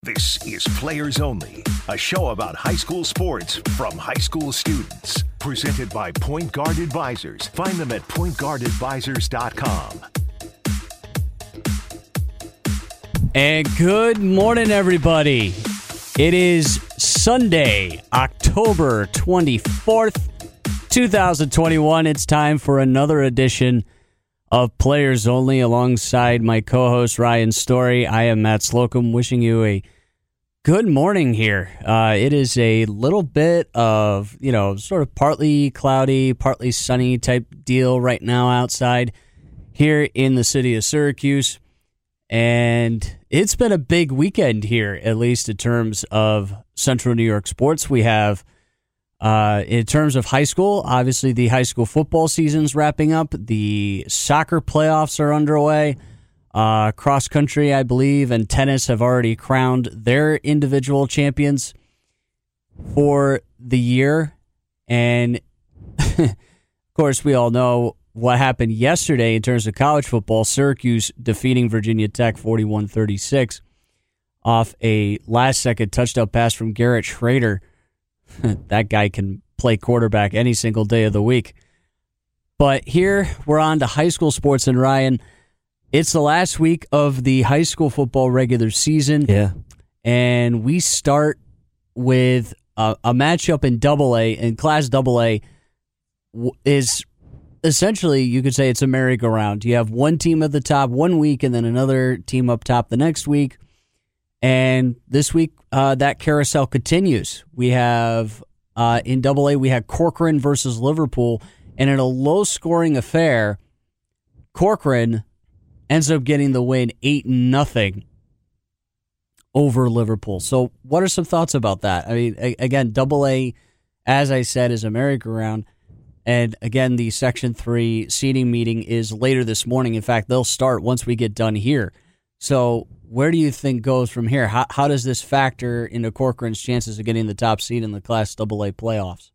This is Players Only, a show about high school sports from high school students. Presented by Point Guard Advisors. Find them at pointguardadvisors.com. And good morning, everybody. It is Sunday, October 24th, 2021. It's time for another edition of Players Only alongside my co-host Ryan Story. I am Matt Slocum, wishing you a good morning here. It is a little bit of, sort of partly cloudy, partly sunny type deal right now outside here in the city of Syracuse. And it's been a big weekend here, at least in terms of Central New York sports. We have, in terms of high school, obviously the high school football season's wrapping up. The soccer playoffs are underway. Cross country, I believe, and tennis have already crowned their individual champions for the year. And, of course, we all know what happened yesterday in terms of college football. Syracuse defeating Virginia Tech 41-36 off a last-second touchdown pass from Garrett Schrader. That guy can play quarterback any single day of the week. But here we're on to high school sports, and Ryan, it's the last week of the high school football regular season. Yeah. And we start with a matchup in AA, and Class AA is essentially, you could say it's a merry-go-round. You have one team at the top one week and then another team up top the next week. And this week, that carousel continues. We have, in AA, we had Corcoran versus Liverpool. And in a low-scoring affair, Corcoran ends up getting the win 8-0 over Liverpool. So what are some thoughts about that? I mean, again, AA, as I said, is a merry-go-round. And again, the Section 3 seating meeting is later this morning. In fact, they'll start once we get done here. So where do you think goes from here? How does this factor into Corcoran's chances of getting the top seed in the Class AA playoffs?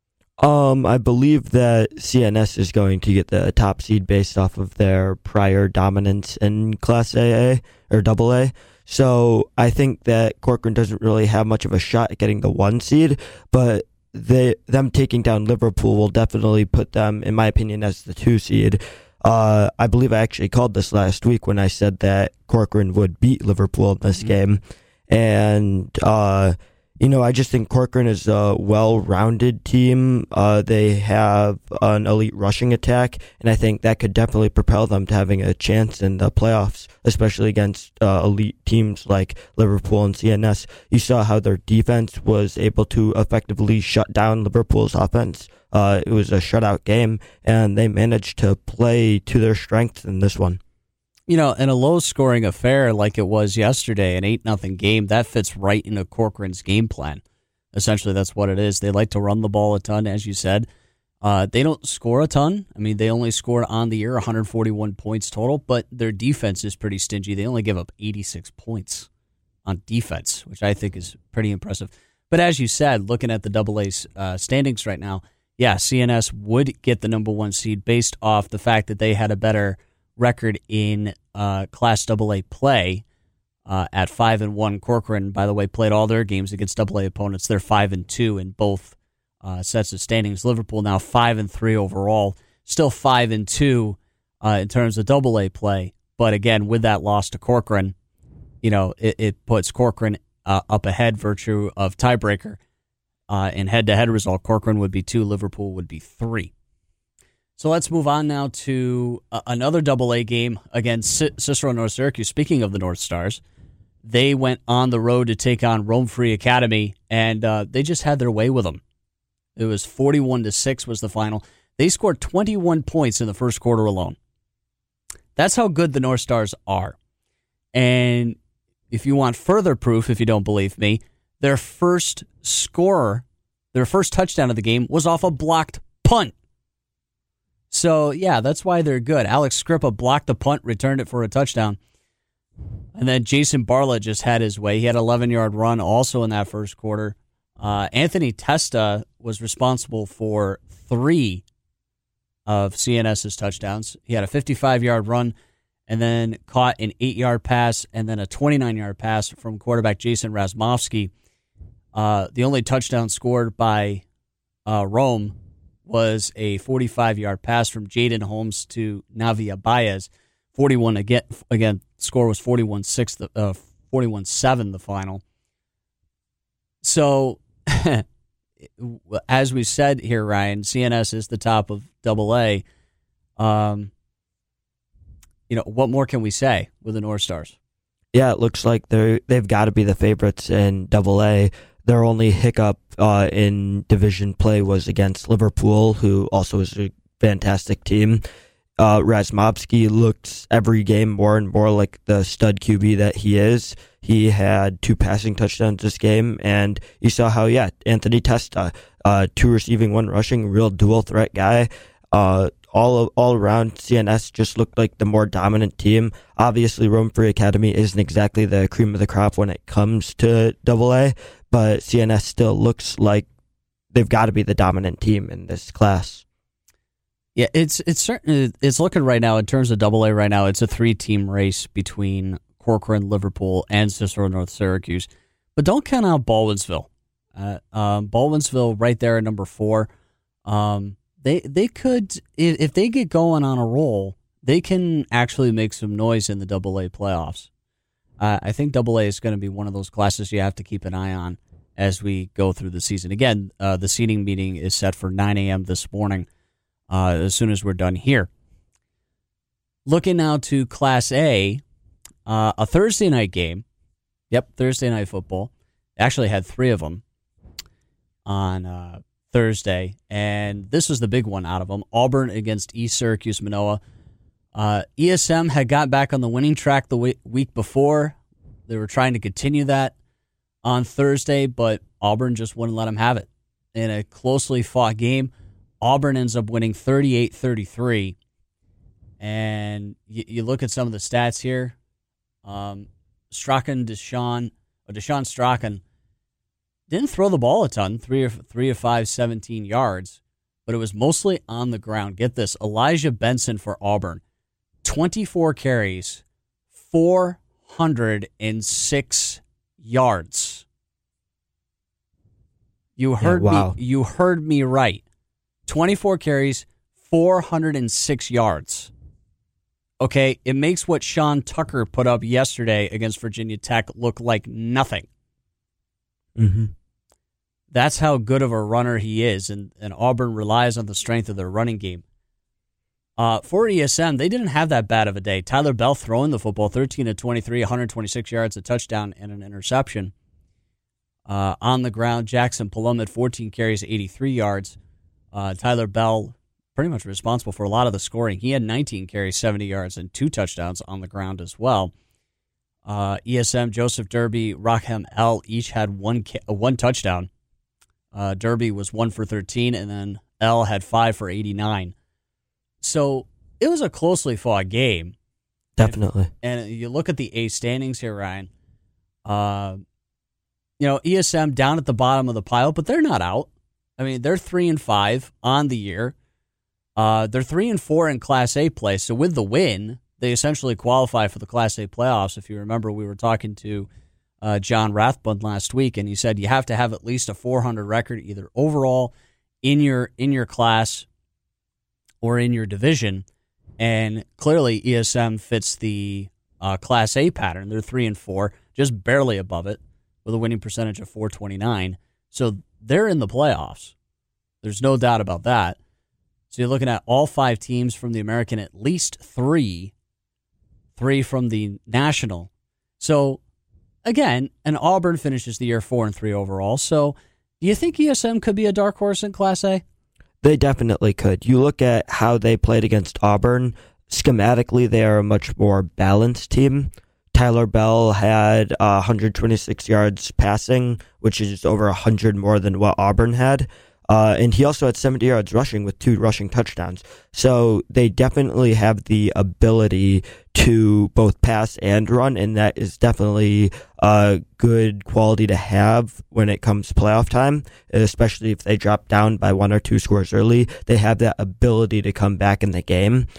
I believe that CNS is going to get the top seed based off of their prior dominance in Class AA or AA. So I think that Corcoran doesn't really have much of a shot at getting the 1 seed, but them taking down Liverpool will definitely put them, in my opinion, as the 2 seed. I believe I actually called this last week when I said that Corcoran would beat Liverpool in this game. And, I just think Corcoran is a well-rounded team. They have an elite rushing attack, and I think that could definitely propel them to having a chance in the playoffs, especially against elite teams like Liverpool and CNS. You saw how their defense was able to effectively shut down Liverpool's offense. It was a shutout game, and they managed to play to their strengths in this one. In a low-scoring affair like it was yesterday, an 8-0 game, that fits right into Corcoran's game plan. Essentially, that's what it is. They like to run the ball a ton, as you said. They don't score a ton. I mean, they only scored on the year 141 points total, but their defense is pretty stingy. They only give up 86 points on defense, which I think is pretty impressive. But as you said, looking at the AA's standings right now, yeah, CNS would get the number 1 seed based off the fact that they had a better record in Class AA play at 5-1. Corcoran, by the way, played all their games against AA opponents. They're 5-2 in both sets of standings. Liverpool now 5-3 overall, still 5-2 in terms of AA play. But again, with that loss to Corcoran, it puts Corcoran up ahead, virtue of tiebreaker. In head-to-head result, Corcoran would be 2, Liverpool would be 3. So let's move on now to another AA game against Cicero North Syracuse. Speaking of the North Stars, they went on the road to take on Rome Free Academy, and they just had their way with them. It was 41-6 was the final. They scored 21 points in the first quarter alone. That's how good the North Stars are. And if you want further proof, if you don't believe me, their first touchdown of the game was off a blocked punt. So, yeah, that's why they're good. Alex Scrippa blocked the punt, returned it for a touchdown. And then Jason Bartlett just had his way. He had an 11-yard run also in that first quarter. Anthony Testa was responsible for 3 of CNS's touchdowns. He had a 55-yard run and then caught an 8-yard pass and then a 29-yard pass from quarterback Jason Razmovsky. The only touchdown scored by Rome was a 45-yard pass from Jaden Holmes to Navi Abayez. 41 again. Score was 41-7 the final. So, as we said here, Ryan, CNS is the top of AA. What more can we say with the North Stars? Yeah, it looks like they've got to be the favorites in AA. Their only hiccup in division play was against Liverpool, who also is a fantastic team. Razmovsky looks every game more and more like the stud QB that he is. He had 2 passing touchdowns this game, and you saw how, Anthony Testa, 2 receiving, 1 rushing, real dual threat guy. All around, CNS just looked like the more dominant team. Obviously, Rome Free Academy isn't exactly the cream of the crop when it comes to AA, but CNS still looks like they've got to be the dominant team in this class. Yeah, it's certainly, it's looking right now in terms of AA right now. It's a 3-team race between Corcoran, Liverpool, and Cicero North Syracuse. But don't count out Baldwinsville. Baldwinsville right there at number 4. They could, if they get going on a roll, they can actually make some noise in the AA playoffs. I think AA is going to be one of those classes you have to keep an eye on as we go through the season. Again, the seating meeting is set for 9 a.m. this morning, as soon as we're done here. Looking now to Class A, a Thursday night game. Yep, Thursday night football. Actually had 3 of them on Thursday, and this was the big one out of them. Auburn against East Syracuse Manoa. ESM had got back on the winning track the week before. They were trying to continue that on Thursday, but Auburn just wouldn't let them have it. In a closely fought game, Auburn ends up winning 38-33. And you look at some of the stats here. Deshaun Strachan didn't throw the ball a ton, 3 of 5, 17 yards, but it was mostly on the ground. Get this, Elijah Benson for Auburn, 24 carries, 406 yards. You heard me. You heard me right. 24 carries, 406 yards. Okay, it makes what Sean Tucker put up yesterday against Virginia Tech look like nothing. Mm-hmm. That's how good of a runner he is, and Auburn relies on the strength of their running game. For ESM, they didn't have that bad of a day. Tyler Bell throwing the football, 13 of 23, 126 yards, a touchdown, and an interception. On the ground, Jackson Palumid, 14 carries, 83 yards. Tyler Bell, pretty much responsible for a lot of the scoring. He had 19 carries, 70 yards, and 2 touchdowns on the ground as well. ESM, Joseph Derby, Rachem L. each had one touchdown. Derby was 1 for 13, and then L had 5 for 89. So it was a closely fought game. Definitely. And you look at the A standings here, Ryan. ESM down at the bottom of the pile, but they're not out. I mean, they're 3-5 on the year. They're 3-4 in Class A play. So with the win, they essentially qualify for the Class A playoffs. If you remember, we were talking to John Rathbund last week, and he said you have to have at least a 400 record, either overall in your class or in your division. And clearly, ESM fits the Class A pattern. They're 3-4, just barely above it, with a winning percentage of .429. So they're in the playoffs. There's no doubt about that. So you're looking at all 5 teams from the American, at least 3 from the National. So again, and Auburn finishes the year 4-3 overall. So do you think ESM could be a dark horse in Class A? They definitely could. You look at how they played against Auburn. Schematically, they are a much more balanced team. Tyler Bell had 126 yards passing, which is over 100 more than what Auburn had. And he also had 70 yards rushing with 2 rushing touchdowns. So they definitely have the ability to both pass and run, and that is definitely a good quality to have when it comes to playoff time, especially if they drop down by 1 or 2 scores early. They have that ability to come back in the game.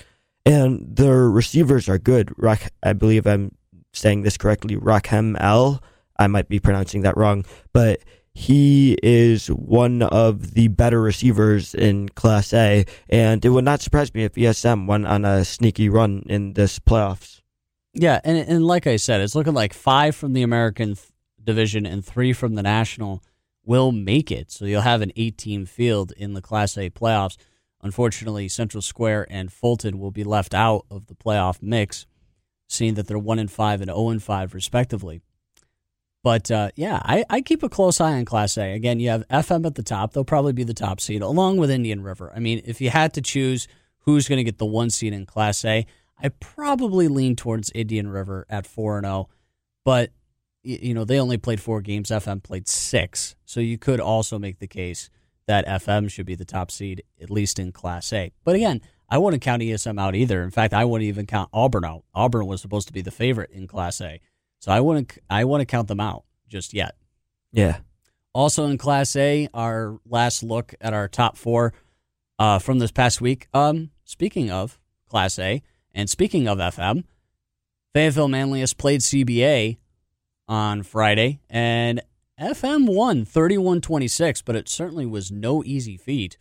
and their receivers are good. I believe I'm saying this correctly, Rakim L. I might be pronouncing that wrong, but he is one of the better receivers in Class A, and it would not surprise me if ESM went on a sneaky run in this playoffs. Yeah, and like I said, it's looking like 5 from the American division and 3 from the National will make it. So you'll have an 8-team field in the Class A playoffs. Unfortunately, Central Square and Fulton will be left out of the playoff mix, seeing that they're 1-5 and 0-5 respectively. But, I keep a close eye on Class A. Again, you have FM at the top. They'll probably be the top seed, along with Indian River. I mean, if you had to choose who's going to get the 1 seed in Class A, I probably lean towards Indian River at 4-0. But, they only played 4 games. FM played 6. So you could also make the case that FM should be the top seed, at least in Class A. But again, I wouldn't count ESM out either. In fact, I wouldn't even count Auburn out. Auburn was supposed to be the favorite in Class A. So I wouldn't count them out just yet. Yeah. Also in Class A, our last look at our top 4 from this past week. Speaking of Class A and speaking of FM, Fayetteville Manlius played CBA on Friday, and FM won 31-26, but it certainly was no easy feat.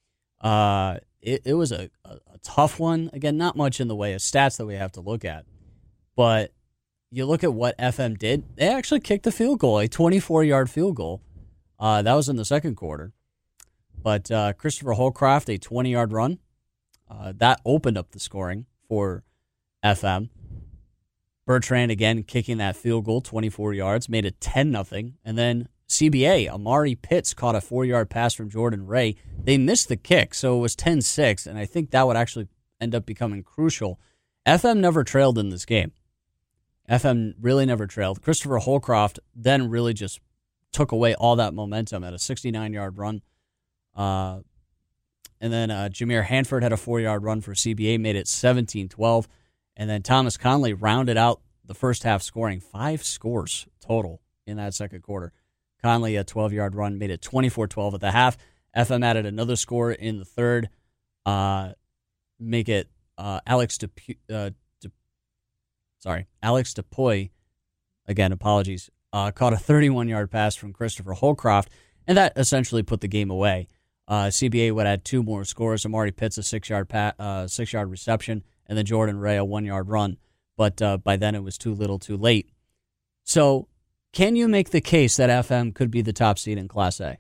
It was a tough one. Again, not much in the way of stats that we have to look at, but you look at what FM did. They actually kicked a field goal, a 24-yard field goal. That was in the second quarter. But Christopher Holcroft, a 20-yard run, that opened up the scoring for FM. Bertrand, again, kicking that field goal, 24 yards, made it 10-0. And then CBA, Amari Pitts caught a 4-yard pass from Jordan Ray. They missed the kick, so it was 10-6, and I think that would actually end up becoming crucial. FM never trailed in this game. FM really never trailed. Christopher Holcroft then really just took away all that momentum at a 69-yard run. And then Jameer Hanford had a 4-yard run for CBA, made it 17-12. And then Thomas Conley rounded out the first half scoring 5 scores total in that second quarter. Conley, a 12-yard run, made it 24-12 at the half. FM added another score in the third, make it Alex DePoy, again, apologies, caught a 31-yard pass from Christopher Holcroft, and that essentially put the game away. CBA would add 2 more scores. Amari Pitts, a 6-yard reception, and then Jordan Ray, a 1-yard run. But by then it was too little too late. So can you make the case that FM could be the top seed in Class A?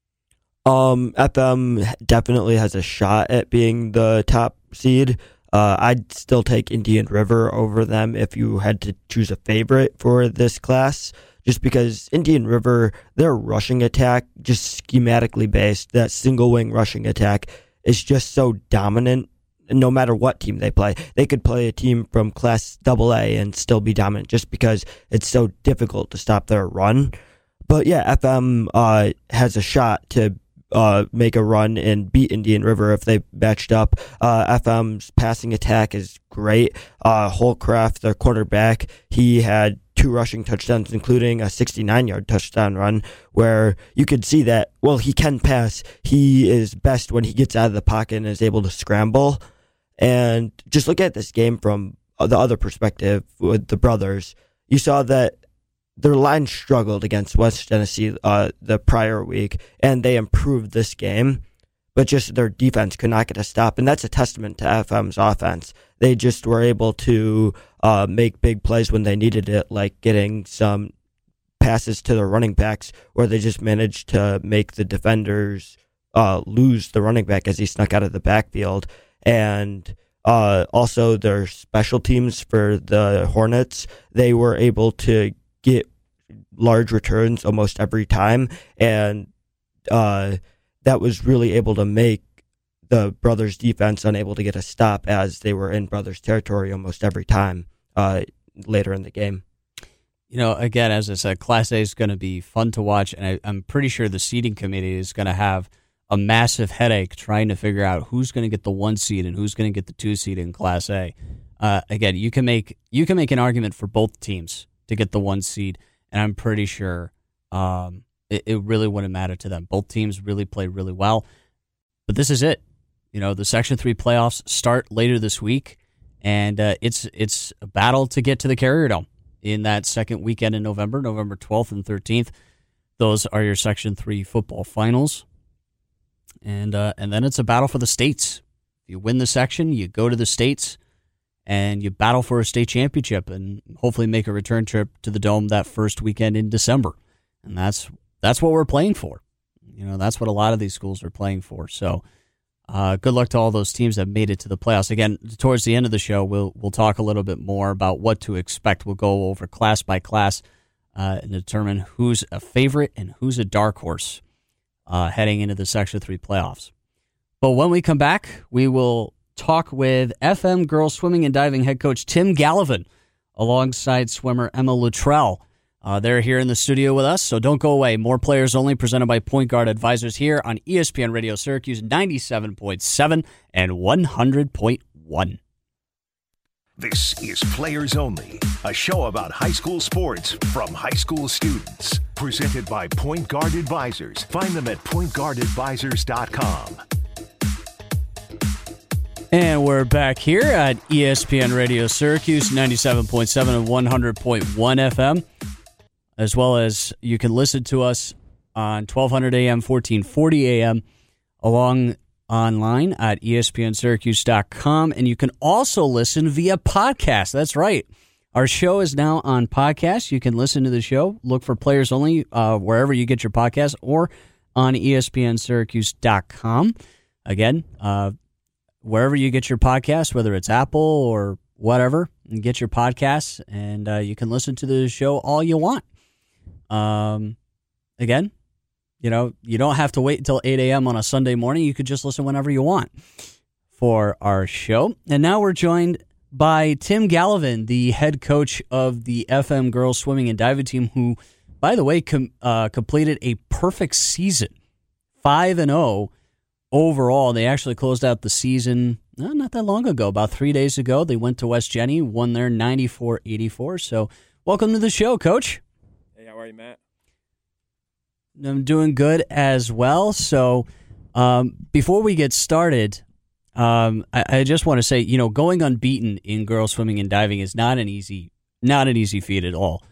FM definitely has a shot at being the top seed. I'd still take Indian River over them if you had to choose a favorite for this class, just because Indian River, their rushing attack, just schematically based, that single wing rushing attack is just so dominant. No matter what team they play, they could play a team from Class AA and still be dominant just because it's so difficult to stop their run. But yeah, FM has a shot to make a run and beat Indian River if they matched up. FM's passing attack is great. Holcroft, their quarterback, he had 2 rushing touchdowns, including a 69-yard touchdown run, where you could see that, well, he can pass. He is best when he gets out of the pocket and is able to scramble. And just look at this game from the other perspective with the brothers. You saw that their line struggled against West Tennessee the prior week, and they improved this game, but just their defense could not get a stop, and that's a testament to FM's offense. They just were able to make big plays when they needed it, like getting some passes to the running backs, where they just managed to make the defenders lose the running back as he snuck out of the backfield. And also their special teams for the Hornets, they were able to get large returns almost every time, and that was really able to make the Brothers defense unable to get a stop, as they were in Brothers territory almost every time later in the game. Again, as I said, Class A is going to be fun to watch, and I'm pretty sure the seeding committee is going to have a massive headache trying to figure out who's going to get the 1 seed and who's going to get the 2 seed in Class A. Again, you can make an argument for both teams to get the 1 seed, and I'm pretty sure it really wouldn't matter to them. Both teams really played really well, but this is it. The Section 3 playoffs start later this week. And it's a battle to get to the Carrier Dome in that second weekend in November 12th and 13th. Those are your Section 3 football finals. And then it's a battle for the states. You win the section, you go to the states, and you battle for a state championship and hopefully make a return trip to the Dome that first weekend in December. And that's what we're playing for. That's what a lot of these schools are playing for. So good luck to all those teams that made it to the playoffs. Again, towards the end of the show, we'll talk a little bit more about what to expect. We'll go over class by class and determine who's a favorite and who's a dark horse heading into the Section 3 playoffs. But when we come back, we will talk with FM girls swimming and diving head coach Tim Gallivan alongside swimmer Emma Luttrell. They're here in the studio with us, so don't go away. More Players Only, presented by Point Guard Advisors here on ESPN Radio Syracuse 97.7 and 100.1. This is Players Only, a show about high school sports from high school students. Presented by Point Guard Advisors. Find them at pointguardadvisors.com. And we're back here at ESPN Radio Syracuse 97.7 and 100.1 FM. As well as you can listen to us on 1200 AM, 1440 AM, along online at espnsyracuse.com. And you can also listen via podcast. That's right. Our show is now on podcast. You can listen to the show. Look for Players Only wherever you get your podcast or on espnsyracuse.com. Again, wherever you get your podcast, whether it's Apple or whatever, and get your podcasts, and you can listen to the show all you want. Again, you don't have to wait until 8 a.m. on a Sunday morning. You could just listen whenever you want for our show. And now we're joined by Tim Gallivan, the head coach of the FM girls swimming and diving team, who, by the way, completed a perfect season, 5-0 overall. They actually closed out the season not that long ago, about 3 days ago. They went to West Jenny, won there 94-84. So welcome to the show, Coach. How are you, Matt? I'm doing good as well. So before we get started, I just want to say, going unbeaten in girls swimming and diving is not an easy feat at all.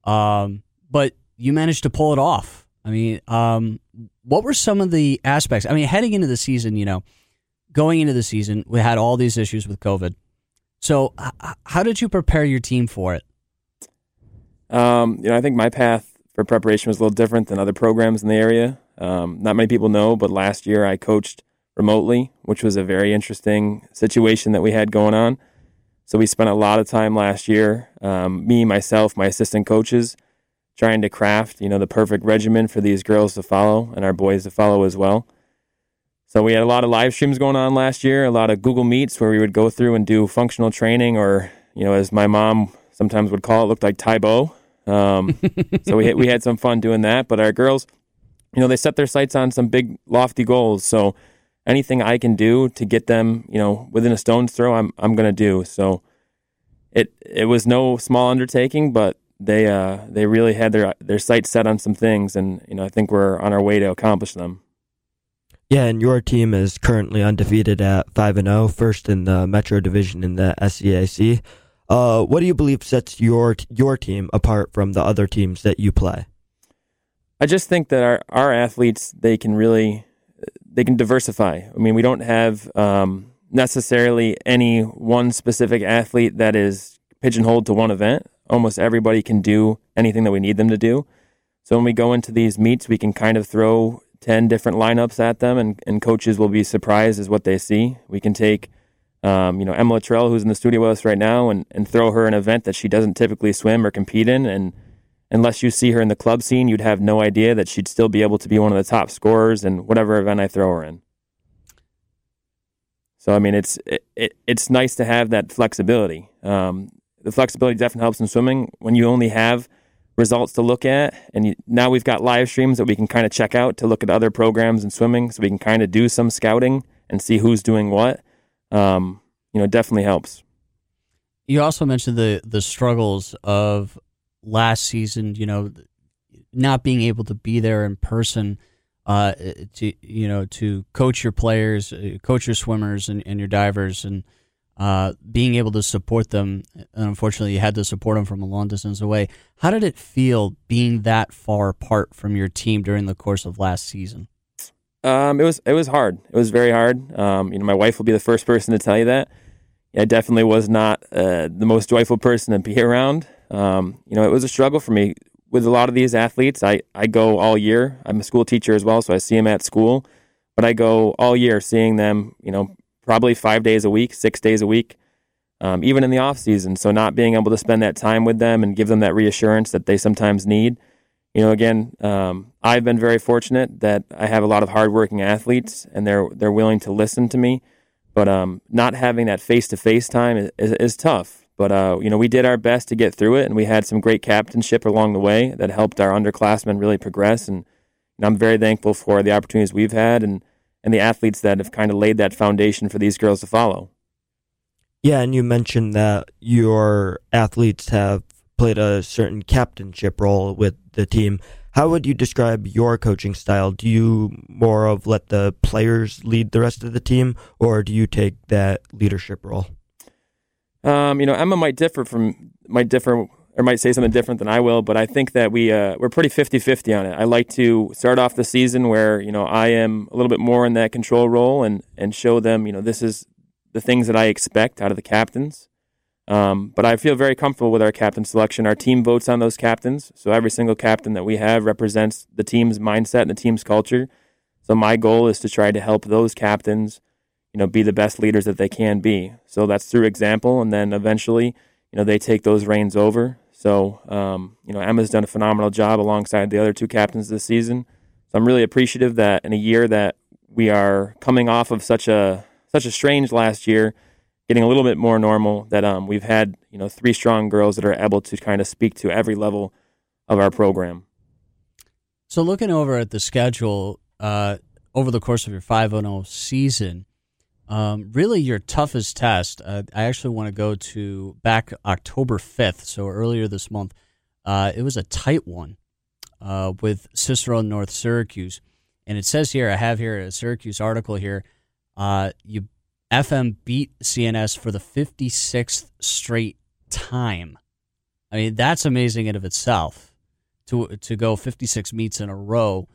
But you managed to pull it off. I mean, what were some of the aspects? I mean, heading into the season, going into the season, we had all these issues with COVID. So how did you prepare your team for it? I think my path for preparation was a little different than other programs in the area. Not many people know, but last year I coached remotely, which was a very interesting situation that we had going on. So we spent a lot of time last year, me, myself, my assistant coaches, trying to craft, the perfect regimen for these girls to follow and our boys to follow as well. So we had a lot of live streams going on last year, a lot of Google Meets where we would go through and do functional training, or, as my mom sometimes would call it, looked like Tae-Bo. So we had some fun doing that. But our girls, they set their sights on some big, lofty goals. So anything I can do to get them, within a stone's throw, I'm going to do. So it was no small undertaking, but they really had their sights set on some things, and I think we're on our way to accomplish them. Yeah, and your team is currently undefeated at 5-0, first in the Metro Division in the SCAC. What do you believe sets your team apart from the other teams that you play? I just think that our athletes, they can diversify. I mean, we don't have necessarily any one specific athlete that is pigeonholed to one event. Almost everybody can do anything that we need them to do. So when we go into these meets, we can kind of throw 10 different lineups at them, and coaches will be surprised as what they see. We can take Emma Luttrell, who's in the studio with us right now, and throw her an event that she doesn't typically swim or compete in. And unless you see her in the club scene, you'd have no idea that she'd still be able to be one of the top scorers in whatever event I throw her in. So, I mean, it's nice to have that flexibility. The flexibility definitely helps in swimming when you only have results to look at. And now we've got live streams that we can kind of check out to look at other programs in swimming, so we can kind of do some scouting and see who's doing what. It definitely helps. You also mentioned the struggles of last season, not being able to be there in person, to coach your players, coach your swimmers and your divers. And being able to support them. And unfortunately, you had to support them from a long distance away. How did it feel being that far apart from your team during the course of last season? It was hard. It was very hard. My wife will be the first person to tell you that. I definitely was not the most joyful person to be around. It was a struggle for me with a lot of these athletes. I go all year. I'm a school teacher as well, so I see them at school. But I go all year seeing them, probably 5 days a week, 6 days a week, even in the off season. So not being able to spend that time with them and give them that reassurance that they sometimes need. I've been very fortunate that I have a lot of hardworking athletes, and they're willing to listen to me. But not having that face-to-face time is tough. But, we did our best to get through it, and we had some great captainship along the way that helped our underclassmen really progress. And I'm very thankful for the opportunities we've had and the athletes that have kind of laid that foundation for these girls to follow. Yeah, and you mentioned that your athletes have played a certain captainship role with the team. How would you describe your coaching style? Do you more of let the players lead the rest of the team, or do you take that leadership role? Emma might say something different than I will, but I think that we're pretty 50-50 on it. I like to start off the season where, I am a little bit more in that control role and show them, this is the things that I expect out of the captains. But I feel very comfortable with our captain selection. Our team votes on those captains, so every single captain that we have represents the team's mindset and the team's culture. So my goal is to try to help those captains, be the best leaders that they can be. So that's through example, and then eventually, they take those reins over. So, Emma's done a phenomenal job alongside the other two captains this season. So I'm really appreciative that in a year that we are coming off of such a strange last year, getting a little bit more normal, that we've had, three strong girls that are able to kind of speak to every level of our program. So looking over at the schedule, over the course of your 5-0 season, really your toughest test, I actually want to go to back October 5th, so earlier this month. It was a tight one with Cicero North Syracuse. And it says here, I have here a Syracuse article here, you FM beat CNS for the 56th straight time. I mean, that's amazing in of itself, to go 56 meets in a row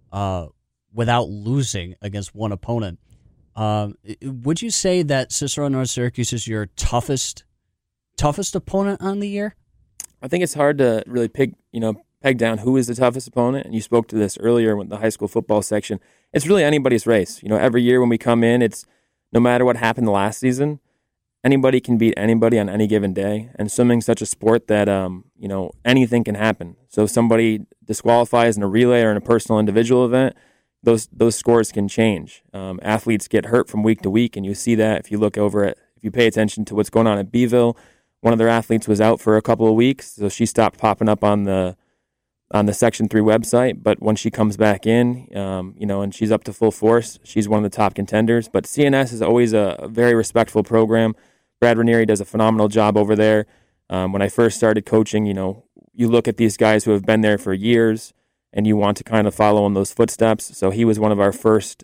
without losing against one opponent. Would you say that Cicero North Syracuse is your toughest opponent on the year? I think it's hard to really peg down who is the toughest opponent. And you spoke to this earlier with the high school football section. It's really anybody's race. Every year when we come in, it's no matter what happened last season, anybody can beat anybody on any given day. And swimming's such a sport that anything can happen. So if somebody disqualifies in a relay or in a personal individual event, those scores can change. Athletes get hurt from week to week, and you see that if you pay attention to what's going on at Beeville. One of their athletes was out for a couple of weeks, so she stopped popping up on the Section 3 website. But when she comes back in, and she's up to full force, she's one of the top contenders. But CNS is always a very respectful program. Brad Ranieri does a phenomenal job over there. When I first started coaching, you look at these guys who have been there for years, and you want to kind of follow in those footsteps. So he was one of our first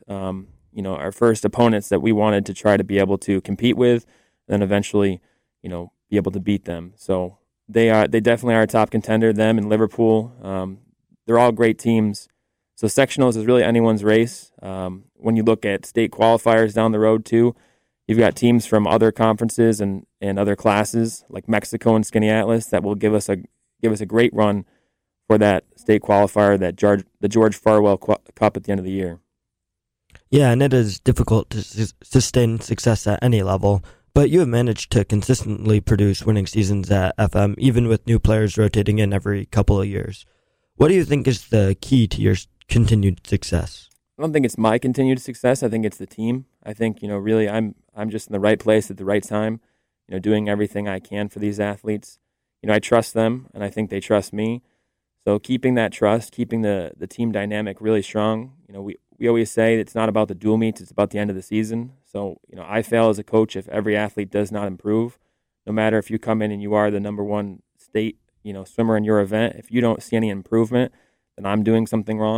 opponents that we wanted to try to be able to compete with, and then eventually, be able to beat them. So they definitely are a top contender. Them and Liverpool, they're all great teams. So sectionals is really anyone's race. When you look at state qualifiers down the road too, you've got teams from other conferences and other classes like Mexico and Skinny Atlas that will give us a great run for that state qualifier, the George Farwell Cup at the end of the year. Yeah, and it is difficult to sustain success at any level, but you have managed to consistently produce winning seasons at FM, even with new players rotating in every couple of years. What do you think is the key to your continued success? I don't think it's my continued success. I think it's the team. I think, really I'm just in the right place at the right time, doing everything I can for these athletes. I trust them, and I think they trust me. So keeping that trust, keeping the team dynamic really strong. We always say it's not about the dual meets, it's about the end of the season. So, I fail as a coach if every athlete does not improve. No matter if you come in and you are the number one state, swimmer in your event, if you don't see any improvement, then I'm doing something wrong.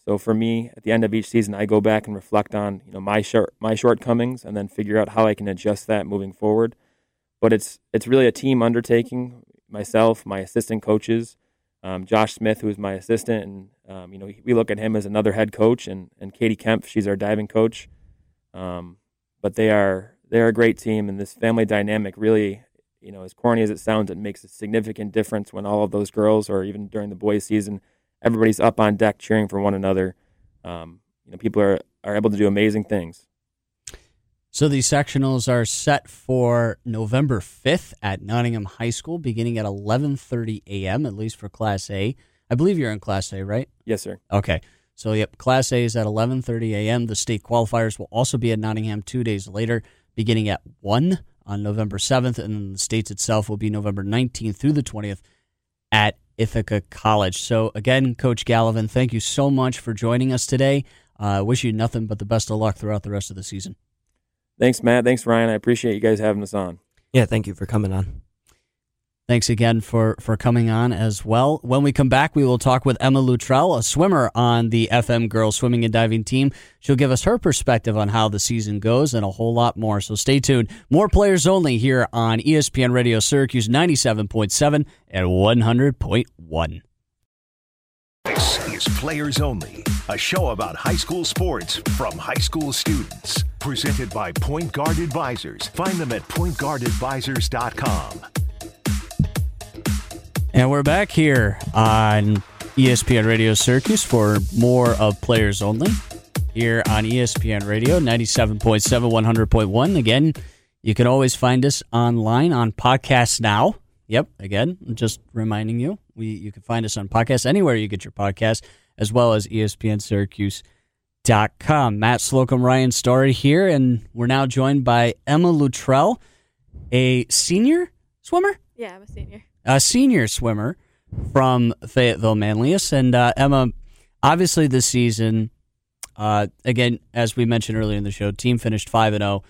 So for me, at the end of each season, I go back and reflect on my shortcomings and then figure out how I can adjust that moving forward. But it's really a team undertaking. Myself, my assistant coaches, Josh Smith, who's my assistant, and we look at him as another head coach, and Katie Kemp, she's our diving coach. But they're a great team, and this family dynamic really, as corny as it sounds, it makes a significant difference when all of those girls, or even during the boys' season, everybody's up on deck cheering for one another. People are able to do amazing things. So these sectionals are set for November 5th at Nottingham High School, beginning at 11:30 a.m., at least for Class A. I believe you're in Class A, right? Yes, sir. Okay. So, yep, Class A is at 11:30 a.m. The state qualifiers will also be at Nottingham 2 days later, beginning at 1 on November 7th, and then the states itself will be November 19th through the 20th at Ithaca College. So, again, Coach Gallivan, thank you so much for joining us today. I wish you nothing but the best of luck throughout the rest of the season. Thanks, Matt. Thanks, Ryan. I appreciate you guys having us on. Yeah, thank you for coming on. Thanks again for coming on as well. When we come back, we will talk with Emma Luttrell, a swimmer on the FM girls swimming and diving team. She'll give us her perspective on how the season goes and a whole lot more. So stay tuned. More Players Only here on ESPN Radio Syracuse 97.7 and 100.1. This is Players Only, a show about high school sports from high school students. Presented by Point Guard Advisors. Find them at pointguardadvisors.com. And we're back here on ESPN Radio Syracuse for more of Players Only here on ESPN Radio 97.7, 100.1. Again, you can always find us online on Podcasts Now. Yep, again, just reminding you, you can find us on podcasts anywhere you get your podcasts, as well as ESPNSyracuse.com. Matt Slocum, Ryan Story here, and we're now joined by Emma Luttrell, a senior swimmer? Yeah, I'm a senior. A senior swimmer from Fayetteville Manlius. And Emma, obviously this season, again, as we mentioned earlier in the show, team finished 5-0.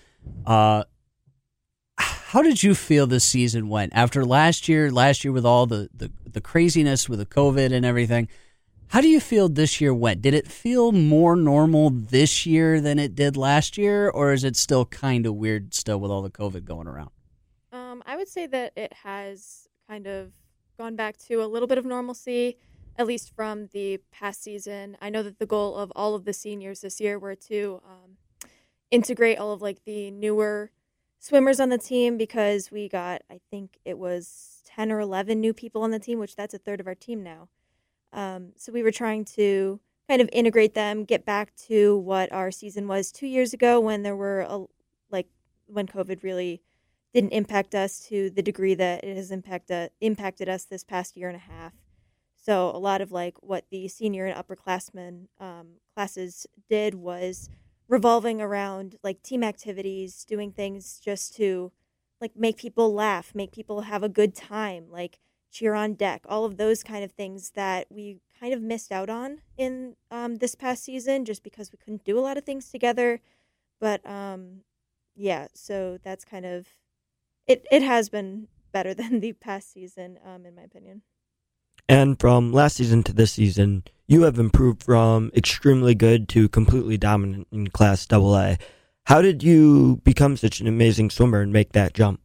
How did you feel this season went after last year with all the craziness with the COVID and everything? How do you feel this year went? Did it feel more normal this year than it did last year, or is it still kind of weird still with all the COVID going around? I would say that it has kind of gone back to a little bit of normalcy, at least from the past season. I know that the goal of all of the seniors this year were to integrate all of the newer swimmers on the team, because we got, I think it was 10 or 11 new people on the team, which that's a third of our team now. So we were trying to kind of integrate them, get back to what our season was 2 years ago, when there were when COVID really didn't impact us to the degree that it has impacted us this past year and a half. So a lot of what the senior and upperclassmen classes did was revolving around team activities, doing things just to make people laugh, make people have a good time, cheer on deck, all of those kind of things that we kind of missed out on in this past season, just because we couldn't do a lot of things together. But yeah, so that's kind of it has been better than the past season, in my opinion. And from last season to this season, you have improved from extremely good to completely dominant in Class AA. How did you become such an amazing swimmer and make that jump?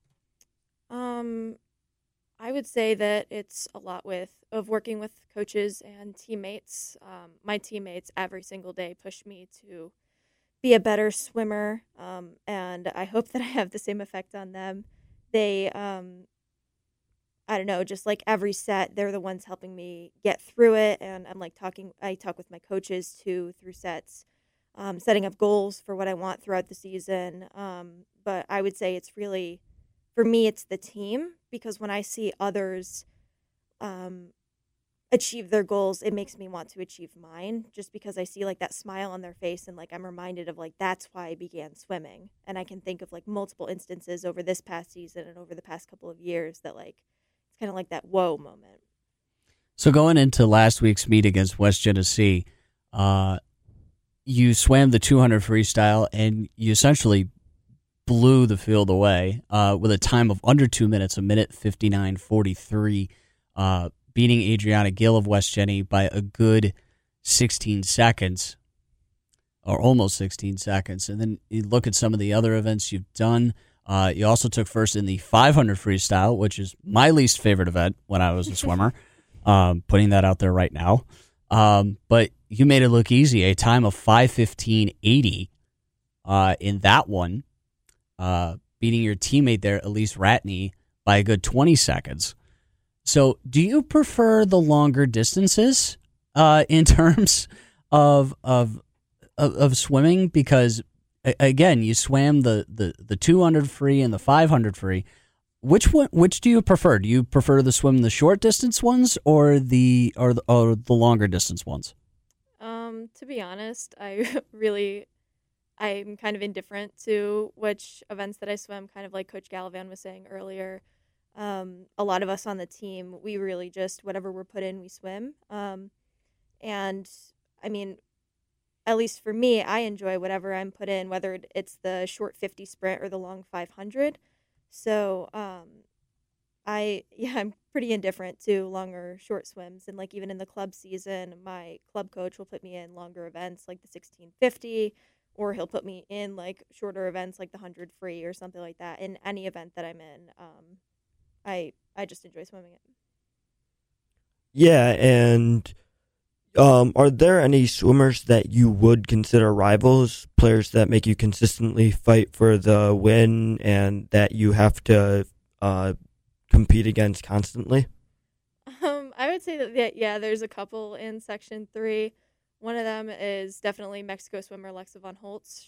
I would say that it's a lot of working with coaches and teammates. My teammates every single day push me to be a better swimmer, and I hope that I have the same effect on them. They, I don't know, just every set, they're the ones helping me get through it, and I'm I talk with my coaches too through sets, setting up goals for what I want throughout the season. But I would say it's really, for me, it's the team, because when I see others achieve their goals, it makes me want to achieve mine, just because I see that smile on their face, and I'm reminded of that's why I began swimming. And I can think of multiple instances over this past season and over the past couple of years that it's kind of that whoa moment. So going into last week's meet against West Genesee, you swam the 200 freestyle and you essentially blew the field away with a time of under 2 minutes, 1:59:43, beating Adriana Gill of West Genny by a good 16 seconds, or almost 16 seconds. And then you look at some of the other events you've done. You also took first in the 500 freestyle, which is my least favorite event when I was a swimmer. Putting that out there right now. But you made it look easy. A time of 5:15.80 in that one, beating your teammate there, Elise Ratney, by a good 20 seconds. So do you prefer the longer distances in terms of swimming? Because, again, you swam the 200 free and the 500 free. Which do you prefer? Do you prefer to swim the short distance ones or the longer distance ones? To be honest, I'm kind of indifferent to which events that I swim, kind of like Coach Gallivan was saying earlier. A lot of us on the team, we really just, whatever we're put in, we swim. And I mean, at least for me, I enjoy whatever I'm put in, whether it's the short 50 sprint or the long 500. So I'm pretty indifferent to long or short swims. And like even in the club season, my club coach will put me in longer events like the 1650, or he'll put me in like shorter events like the 100 free or something like that. In any event that I'm in, I just enjoy swimming it. Yeah, and are there any swimmers that you would consider rivals, players that make you consistently fight for the win and that you have to compete against constantly? I would say that yeah, there's a couple in Section 3. One of them is definitely Mexico swimmer Lexa von Holtz.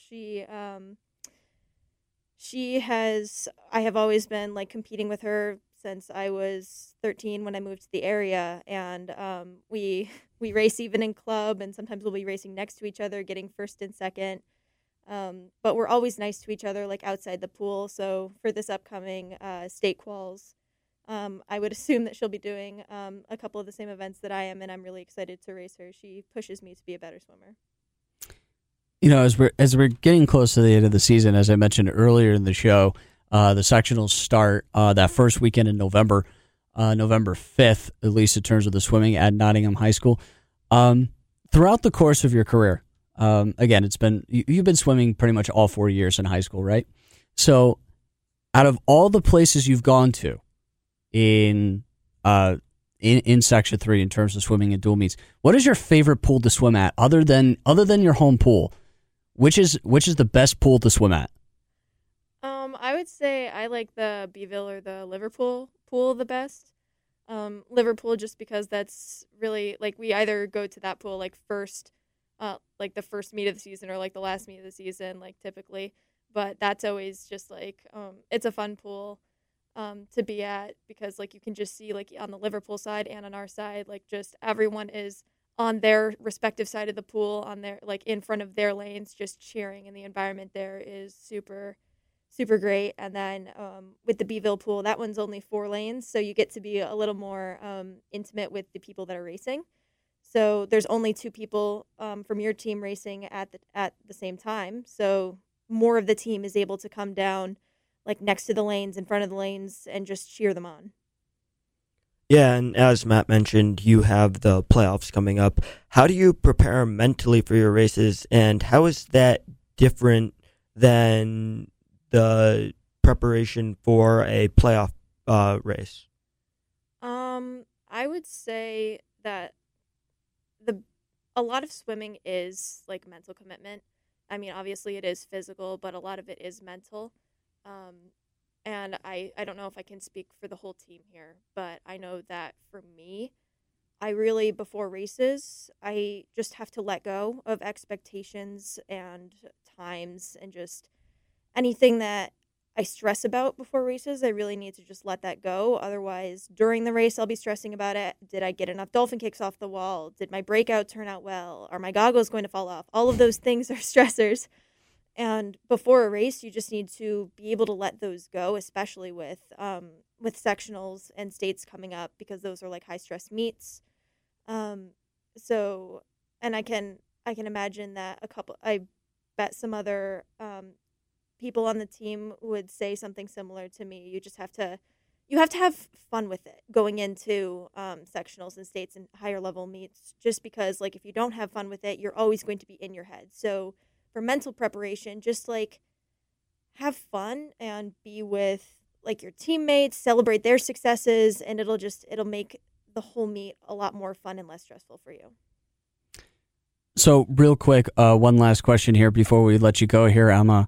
I have always been like competing with her since I was 13 when I moved to the area, and we race even in club, and sometimes we'll be racing next to each other, getting first and second. But we're always nice to each other, like outside the pool. So for this upcoming state quals, I would assume that she'll be doing a couple of the same events that I am, and I'm really excited to race her. She pushes me to be a better swimmer. You know, as we're getting close to the end of the season, as I mentioned earlier in the show, the sectionals start that first weekend in November, November 5th, at least in terms of the swimming at Nottingham High School. Throughout the course of your career, again, you've been swimming pretty much all 4 years in high school, right? So, out of all the places you've gone to in Section 3 in terms of swimming and dual meets, what is your favorite pool to swim at other than your home pool? Which is the best pool to swim at? I would say I like the Beeville or the Liverpool pool the best. Liverpool just because that's really like we either go to that pool like first, like the first meet of the season or like the last meet of the season, like typically. But that's always just like it's a fun pool to be at because like you can just see like on the Liverpool side and on our side, like just everyone is on their respective side of the pool on their like in front of their lanes, just cheering, and the environment there is super great. And then with the Beeville pool, that one's only 4 lanes, so you get to be a little more intimate with the people that are racing. So there's only 2 people from your team racing at the same time. So more of the team is able to come down like next to the lanes, in front of the lanes, and just cheer them on. Yeah, and as Matt mentioned, you have the playoffs coming up. How do you prepare mentally for your races, and how is that different than the preparation for a playoff race? I would say that a lot of swimming is like mental commitment. I mean, obviously it is physical, but a lot of it is mental. And I don't know if I can speak for the whole team here, but I know that for me, I really, before races, I just have to let go of expectations and times and just anything that I stress about before races. I really need to just let that go. Otherwise, during the race, I'll be stressing about it. Did I get enough dolphin kicks off the wall? Did my breakout turn out well? Are my goggles going to fall off? All of those things are stressors. And before a race, you just need to be able to let those go, especially with sectionals and states coming up, because those are like high stress meets. So, and I can imagine that I bet some other people on the team would say something similar to me. You just have to you have to have fun with it going into sectionals and states and higher level meets, just because like if you don't have fun with it, you're always going to be in your head. So for mental preparation, just like have fun and be with like your teammates, celebrate their successes, and it'll make the whole meet a lot more fun and less stressful for you. So real quick, one last question here before we let you go here, Emma.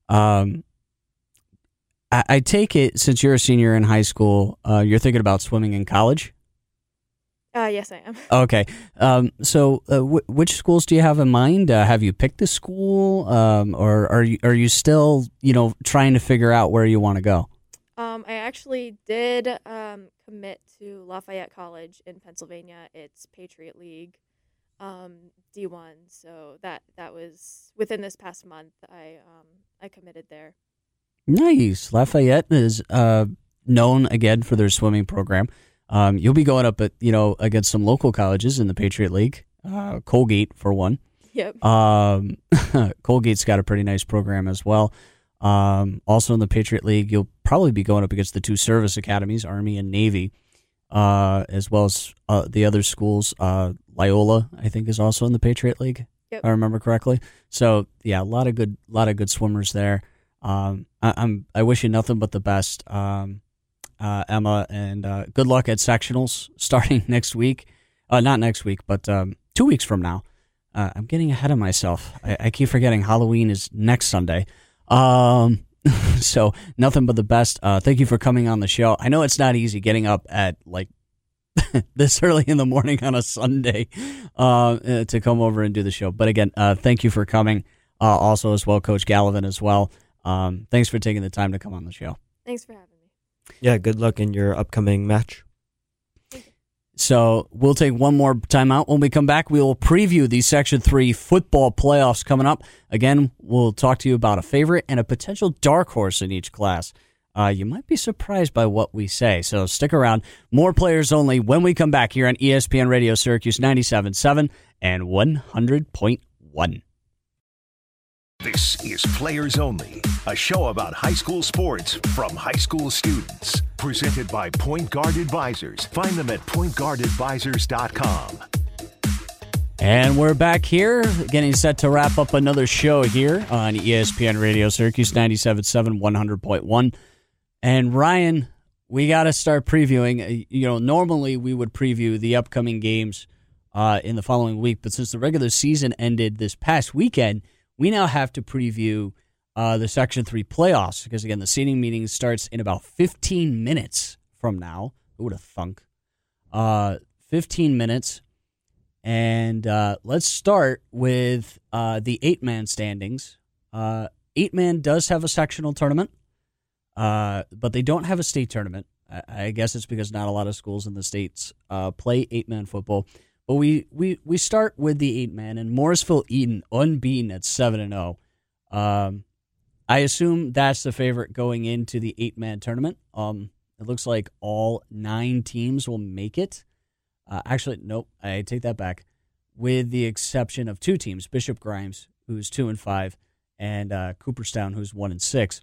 I take it, since you're a senior in high school, you're thinking about swimming in college? Yes, I am. Okay. So which schools do you have in mind? Have you picked a school, or are you still, trying to figure out where you want to go? I actually did commit to Lafayette College in Pennsylvania. It's Patriot League D1. So that was within this past month. I committed there. Nice. Lafayette is known again for their swimming program. You'll be going up against some local colleges in the Patriot League. Colgate for one. Yep. Colgate's got a pretty nice program as well. Also in the Patriot League, you'll probably be going up against the two service academies, Army and Navy, as well as the other schools. Loyola, I think, is also in the Patriot League, yep. if I remember correctly. So yeah, a lot of good swimmers there. I wish you nothing but the best, Emma, and good luck at sectionals starting next week. Not next week, but 2 weeks from now. I'm getting ahead of myself. I keep forgetting Halloween is next Sunday. So nothing but the best. Thank you for coming on the show. I know it's not easy getting up at like this early in the morning on a Sunday to come over and do the show. But again, thank you for coming. Also as well, Coach Gallivan as well. Thanks for taking the time to come on the show. Thanks for having me. Yeah, good luck in your upcoming match. So we'll take one more timeout. When we come back, we will preview the Section 3 football playoffs coming up. Again, we'll talk to you about a favorite and a potential dark horse in each class. You might be surprised by what we say, so stick around. More players only when we come back here on ESPN Radio Syracuse 97.7 and 100.1. This is Players Only, a show about high school sports from high school students. Presented by Point Guard Advisors. Find them at pointguardadvisors.com. And we're back here, getting set to wrap up another show here on ESPN Radio Syracuse 97.7, 100.1. And Ryan, we got to start previewing. Normally we would preview the upcoming games in the following week, but since the regular season ended this past weekend, we now have to preview the Section 3 playoffs because, again, the seeding meeting starts in about 15 minutes from now. Who would have thunk? 15 minutes. And let's start with the 8-man standings. 8-man does have a sectional tournament, but they don't have a state tournament. I guess it's because not a lot of schools in the states play 8-man football. But we start with the 8-man, and Morrisville Eaton unbeaten at 7-0. I assume that's the favorite going into the 8-man tournament. It looks like all 9 teams will make it. Actually, nope, I take that back. With the exception of 2 teams, Bishop Grimes, who's 2-5, and Cooperstown, who's 1-6.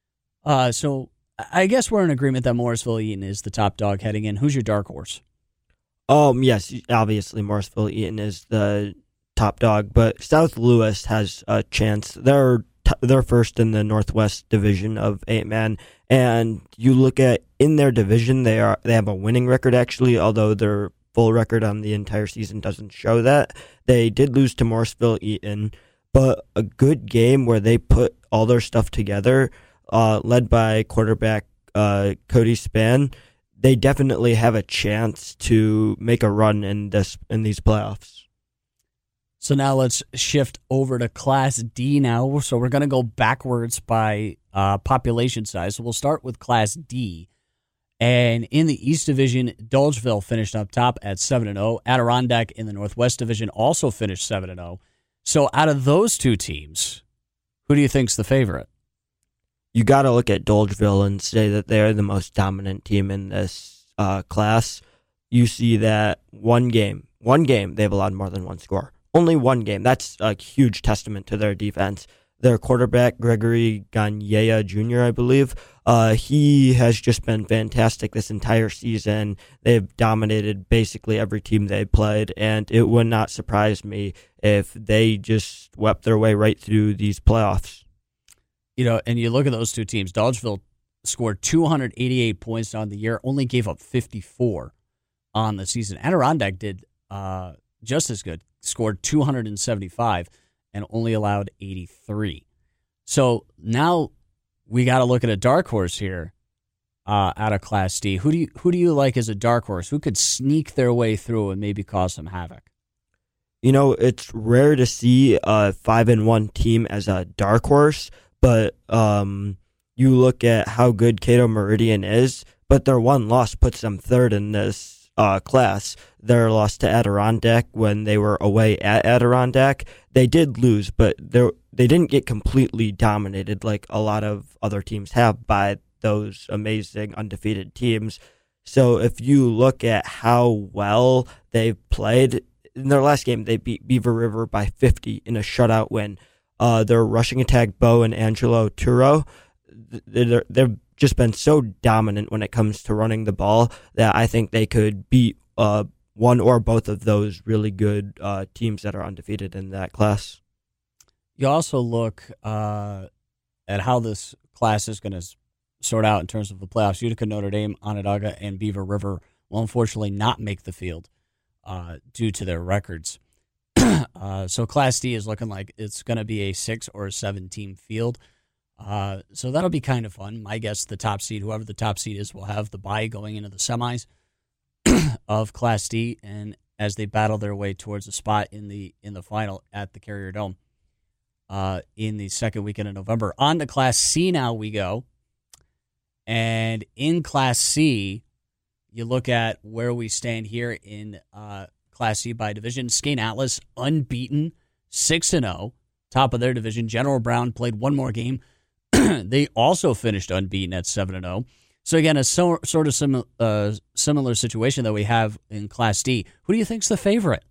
So I guess we're in agreement that Morrisville Eaton is the top dog heading in. Who's your dark horse? Yes, obviously Morrisville Eaton is the top dog, but South Louis has a chance. They're first in the Northwest Division of 8-man, and you look at in their division, they have a winning record actually, although their full record on the entire season doesn't show that. They did lose to Morrisville Eaton, but a good game where they put all their stuff together, led by quarterback Cody Spann. They definitely have a chance to make a run in these playoffs. So now let's shift over to Class D now. So we're going to go backwards by population size. So we'll start with Class D. And in the East Division, Dolgeville finished up top at 7-0. Adirondack in the Northwest Division also finished 7-0. So out of those 2 teams, who do you think's the favorite? You got to look at Dolgeville and say that they're the most dominant team in this class. You see that one game, they've allowed more than one score. Only one game. That's a huge testament to their defense. their quarterback, Gregory Gagne Jr., I believe. He has just been fantastic this entire season. They've dominated basically every team they played, and it would not surprise me if they just swept their way right through these playoffs. And you look at those two teams. Dodgeville scored 288 points on the year, only gave up 54 on the season. Adirondack did just as good, scored 275 and only allowed 83. So now we got to look at a dark horse here out of Class D. Who do you like as a dark horse? Who could sneak their way through and maybe cause some havoc? It's rare to see a 5-1 team as a dark horse, but you look at how good Cato Meridian is, but their one loss puts them third in this class. Their loss to Adirondack when they were away at Adirondack, they did lose, but they didn't get completely dominated like a lot of other teams have by those amazing undefeated teams. So if you look at how well they've played, in their last game, they beat Beaver River by 50 in a shutout win. Their rushing attack, Bo and Angelo Turo, they've just been so dominant when it comes to running the ball that I think they could beat one or both of those really good teams that are undefeated in that class. You also look at how this class is going to sort out in terms of the playoffs. Utica, Notre Dame, Onondaga, and Beaver River will unfortunately not make the field due to their records. So Class D is looking like it's going to be a 6 or a 7 team field. So that'll be kind of fun. My guess, the top seed, whoever the top seed is, will have the bye going into the semis of Class D, and as they battle their way towards a spot in the final at the Carrier Dome in the second weekend of November. On to Class C now we go. And in Class C, you look at where we stand here in Class C by division. Skane Atlas, unbeaten, 6-0, top of their division. General Brown played one more game. They also finished unbeaten at 7-0. So again, a sort of similar situation that we have in Class D. Who do you think's the favorite?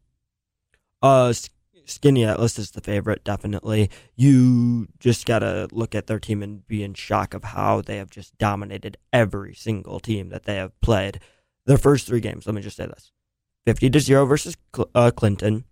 Skinny Atlas is the favorite, definitely. You just got to look at their team and be in shock of how they have just dominated every single team that they have played. Their first 3 games, let me just say this. 50-0 versus Clinton,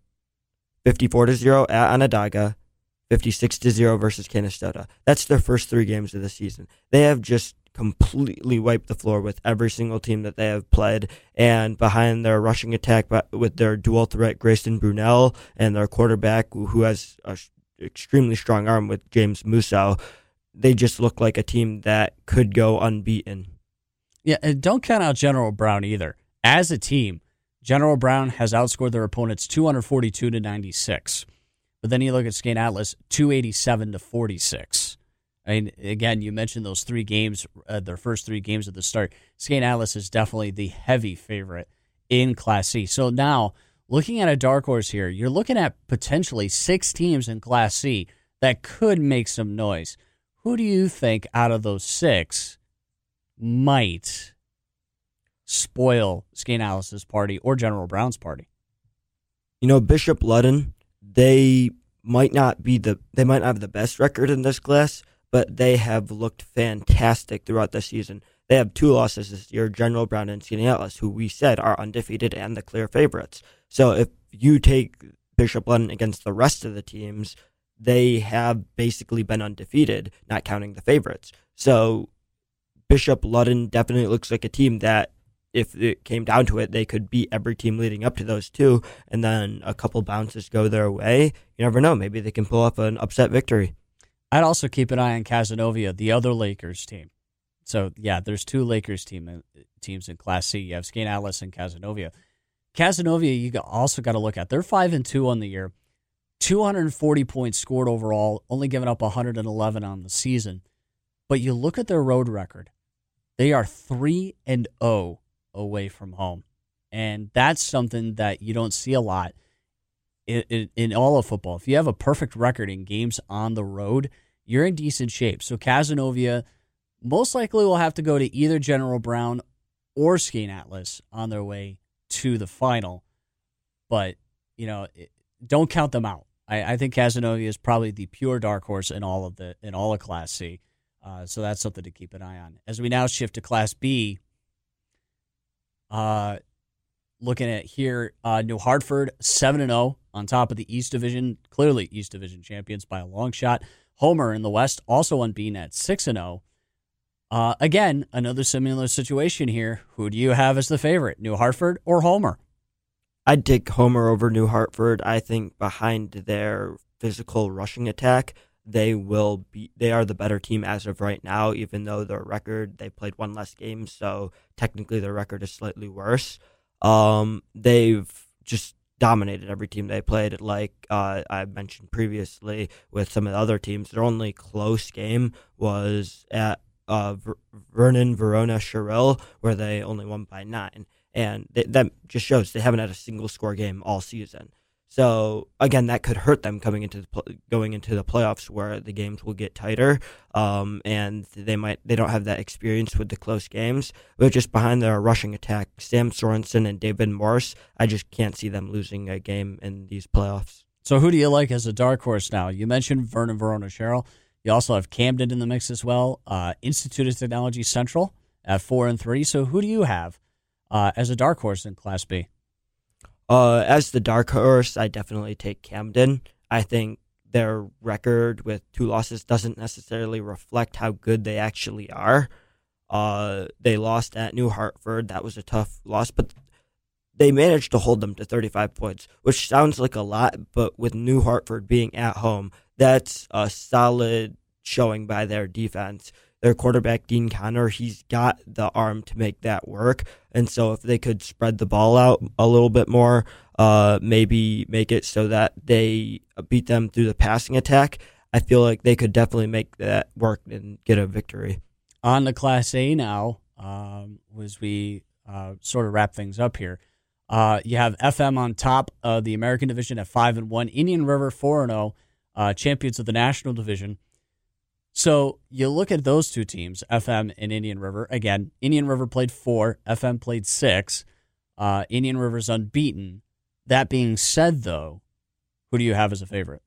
54-0 at Onondaga, 56-0 versus Canastota. That's their first 3 games of the season. They have just completely wiped the floor with every single team that they have played, and behind their rushing attack with their dual threat Grayson Brunel and their quarterback who has an extremely strong arm with James Musso, they just look like a team that could go unbeaten. Yeah, and don't count out General Brown either. As a team, General Brown has outscored their opponents 242-96. But then you look at Skane Atlas, 287-46. I mean, again, you mentioned those 3 games, their first 3 games at the start. Skane Atlas is definitely the heavy favorite in Class C. So now, looking at a dark horse here, you're looking at potentially 6 teams in Class C that could make some noise. Who do you think out of those 6 might spoil Skane Atlas's party or General Brown's party? Bishop Ludden, they might not have the best record in this class, but they have looked fantastic throughout the season. They have 2 losses this year, General Brown and Skinny Atlas, who we said are undefeated and the clear favorites. So if you take Bishop Ludden against the rest of the teams, they have basically been undefeated, not counting the favorites. So Bishop Ludden definitely looks like a team that, if it came down to it, they could beat every team leading up to those 2, and then a couple bounces go their way. You never know. Maybe they can pull off an upset victory. I'd also keep an eye on Cazenovia, the other Lakers team. So, yeah, there's 2 Lakers teams in Class C. You have Skane Atlas and Cazenovia. Cazenovia, you also got to look at. They're 5-2 on the year, 240 points scored overall, only giving up 111 on the season. But you look at their road record. They are 3-0 away from home. And that's something that you don't see a lot in all of football. If you have a perfect record in games on the road, you're in decent shape. So Cazenovia most likely will have to go to either General Brown or Skane Atlas on their way to the final. But, don't count them out. I think Cazenovia is probably the pure dark horse in all of Class C. So that's something to keep an eye on. As we now shift to Class B, looking at here, New Hartford 7-0 on top of the East Division, clearly East Division champions by a long shot. Homer in the West also unbeaten at 6-0. Again, another similar situation here. Who do you have as the favorite, New Hartford or Homer? I'd take Homer over New Hartford. I think behind their physical rushing attack, they are the better team as of right now, even though their record, they played one less game, so technically their record is slightly worse. They've just dominated every team they played. Like I mentioned previously with some of the other teams, their only close game was at Vernon Verona Sherrill, where they only won by 9. And that just shows they haven't had a single score game all season. So again, that could hurt them going into the playoffs, where the games will get tighter, and they don't have that experience with the close games. But just behind their rushing attack, Sam Sorensen and David Morse, I just can't see them losing a game in these playoffs. So who do you like as a dark horse now? You mentioned Vernon Verona Sherrill. You also have Camden in the mix as well. Institute of Technology Central at 4-3. So who do you have as a dark horse in Class B? As the dark horse, I definitely take Camden. I think their record with 2 losses doesn't necessarily reflect how good they actually are. They lost at New Hartford. That was a tough loss, but they managed to hold them to 35 points, which sounds like a lot, but with New Hartford being at home, that's a solid showing by their defense. Their quarterback, Dean Connor, he's got the arm to make that work. And so if they could spread the ball out a little bit more, maybe make it so that they beat them through the passing attack, I feel like they could definitely make that work and get a victory. On to Class A now, as we sort of wrap things up here. You have FM on top of the American Division at 5-1, Indian River 4-0, champions of the National Division. So you look at those two teams, FM and Indian River. Again, Indian River played 4, FM played 6. Indian River's unbeaten. That being said, though, who do you have as a favorite?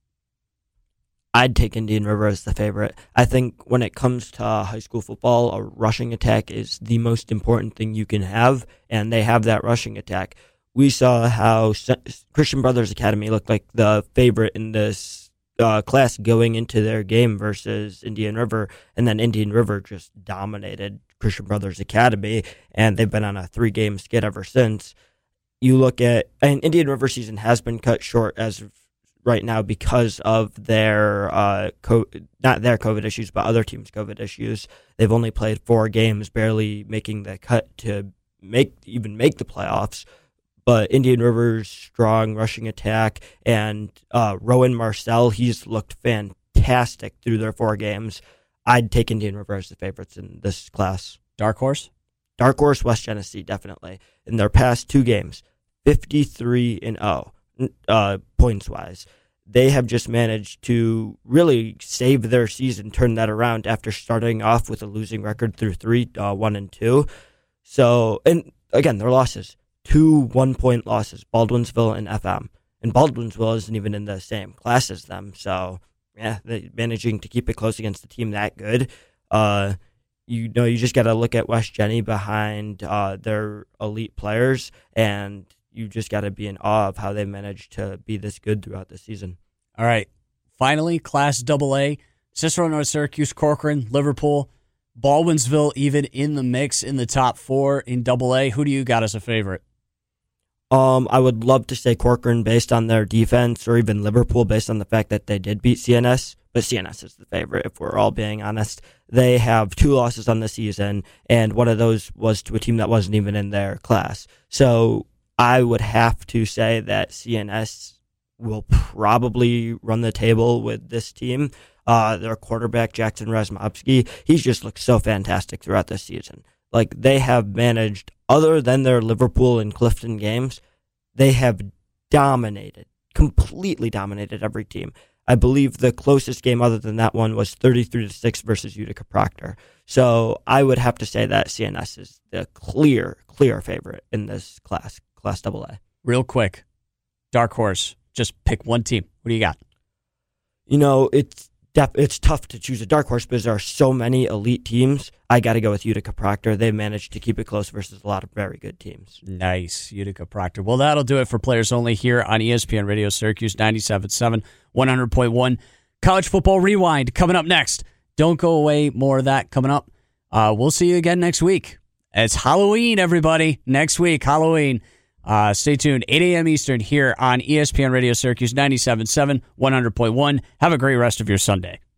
I'd take Indian River as the favorite. I think when it comes to high school football, a rushing attack is the most important thing you can have, and they have that rushing attack. We saw how Christian Brothers Academy looked like the favorite in this class going into their game versus Indian River, and then Indian River just dominated Christian Brothers Academy, and they've been on a 3-game skid ever since. You look at, and Indian River season has been cut short as of right now because of their not their COVID issues, but other teams' COVID issues. They've only played 4 games, barely making the cut to make the playoffs. But Indian River's strong rushing attack and Rowan Marcel, he's looked fantastic through their 4 games. I'd take Indian River as the favorites in this class. Dark horse? Dark horse, West Genesee, definitely. In their past 2 games, 53-0 points-wise. They have just managed to really save their season, turn that around after starting off with a losing record through 3, 1-2. So, and again, their losses. 2 1-point losses, Baldwinsville and FM. And Baldwinsville isn't even in the same class as them. So, yeah, they're managing to keep it close against a team that good. You just got to look at West Genny behind their elite players, and you just got to be in awe of how they managed to be this good throughout the season. All right. Finally, Class AA, Cicero, North Syracuse, Corcoran, Liverpool, Baldwinsville even in the mix in the top 4 in AA. Who do you got as a favorite? I would love to say Corcoran based on their defense, or even Liverpool based on the fact that they did beat CNS, but CNS is the favorite if we're all being honest. They have 2 losses on the season, and one of those was to a team that wasn't even in their class. So I would have to say that CNS will probably run the table with this team. Their quarterback, Jackson Razmovsky, he's just looked so fantastic throughout this season. Like, they have managed, other than their Liverpool and Clifton games, they have completely dominated every team. I believe the closest game other than that one was 33-6 versus Utica Proctor. So I would have to say that CNS is the clear favorite in this Class AA. Real quick, dark horse, just pick one team. What do you got? it's tough to choose a dark horse because there are so many elite teams. I got to go with Utica Proctor. They've managed to keep it close versus a lot of very good teams. Nice, Utica Proctor. Well, that'll do it for Players Only here on ESPN Radio Syracuse 97.7, 100.1. College Football Rewind coming up next. Don't go away. More of that coming up. We'll see you again next week. It's Halloween, everybody. Next week, Halloween. Stay tuned. 8 a.m. Eastern here on ESPN Radio Syracuse 97.7, 100.1. Have a great rest of your Sunday.